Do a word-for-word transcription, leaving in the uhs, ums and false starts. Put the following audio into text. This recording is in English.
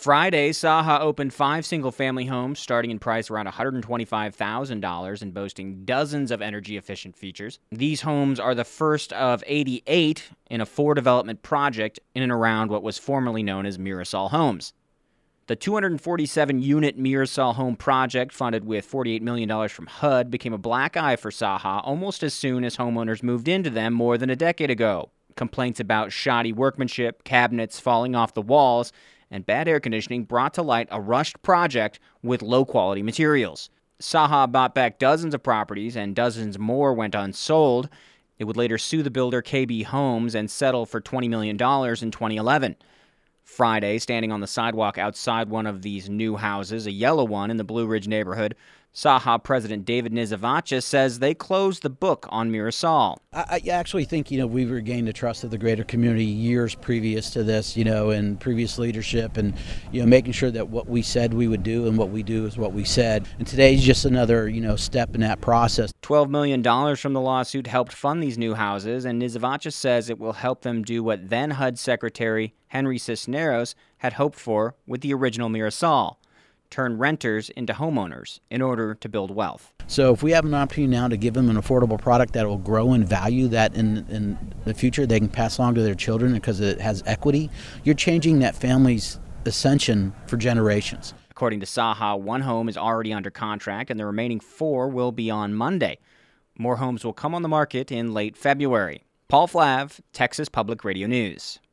Friday, Saha opened five single-family homes starting in price around one hundred twenty-five thousand dollars and boasting dozens of energy-efficient features. These homes are the first of eighty-eight in a four-development project in and around what was formerly known as Mirasol Homes. The two hundred forty-seven unit Mirasol home project, funded with forty-eight million dollars from H U D, became a black eye for Saha almost as soon as homeowners moved into them more than a decade ago. Complaints about shoddy workmanship, cabinets falling off the walls, and bad air conditioning brought to light a rushed project with low-quality materials. Saha bought back dozens of properties, and dozens more went unsold. It would later sue the builder K B Homes and settle for twenty million dollars in twenty eleven. Friday, standing on the sidewalk outside one of these new houses, a yellow one in the Blue Ridge neighborhood, Saha President David Nizavacha says they closed the book on Mirasol. I, I actually think, you know, we've regained the trust of the greater community years previous to this, you know, and previous leadership, and, you know, making sure that what we said we would do and what we do is what we said. And today's just another, you know, step in that process. twelve million dollars from the lawsuit helped fund these new houses, and Nizavacha says it will help them do what then H U D Secretary Henry Cisneros had hoped for with the original Mirasol: turn renters into homeowners in order to build wealth. So if we have an opportunity now to give them an affordable product that will grow in value, that in, in the future they can pass along to their children because it has equity, you're changing that family's ascension for generations. According to Saha, one home is already under contract and the remaining four will be on Monday. More homes will come on the market in late February. Paul Flav, Texas Public Radio News.